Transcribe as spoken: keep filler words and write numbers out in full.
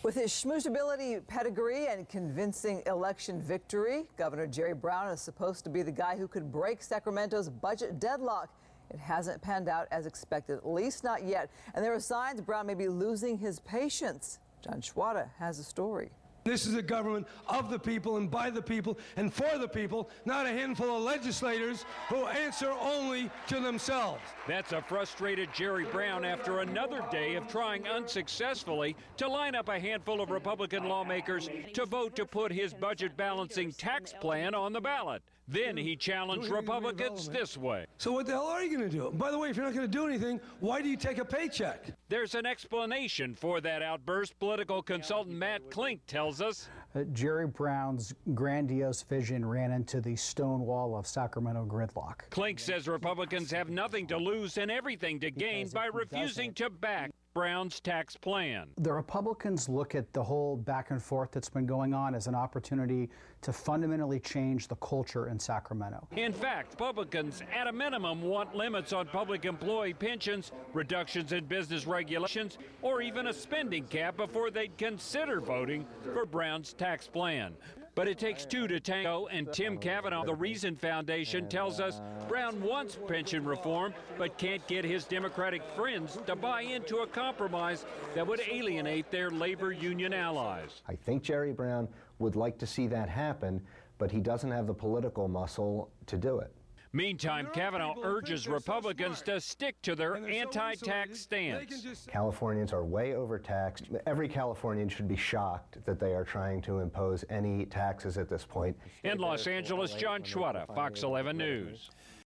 With his schmoozability pedigree and convincing election victory, Governor Jerry Brown is supposed to be the guy who could break Sacramento's budget deadlock. It hasn't panned out as expected, at least not yet. And there are signs Brown may be losing his patience. John Schwada has a story. This is a government of the people and by the people and for the people, not a handful of legislators who answer only to themselves. That's a frustrated Jerry Brown after another day of trying unsuccessfully to line up a handful of Republican lawmakers to vote to put his budget balancing tax plan on the ballot. Then he challenged Republicans this way. So what the hell are you going to do? By the way, if you're not going to do anything, why do you take a paycheck? There's an explanation for that outburst. Political consultant Matt Klink tells us. Uh, Jerry Brown's grandiose vision ran into the stone wall of Sacramento gridlock. Klink says Republicans have nothing to lose and everything to gain by refusing to back Brown's tax plan. The Republicans look at the whole back and forth that's been going on as an opportunity to fundamentally change the culture in Sacramento. In fact, Republicans at a minimum want limits on public employee pensions, reductions in business regulations, or even a spending cap before they'd consider voting for Brown's tax plan. But it takes two to tango, and Tim Cavanaugh, the Reason Foundation, tells us Brown wants pension reform, but can't get his Democratic friends to buy into a compromise that would alienate their labor union allies. I think Jerry Brown would like to see that happen, but he doesn't have the political muscle to do it. Meantime, Kavanaugh urges Republicans to stick to their anti-tax stance. Californians are way overtaxed. Every Californian should be shocked that they are trying to impose any taxes at this point. In Los Angeles, John Schwada, Fox eleven News.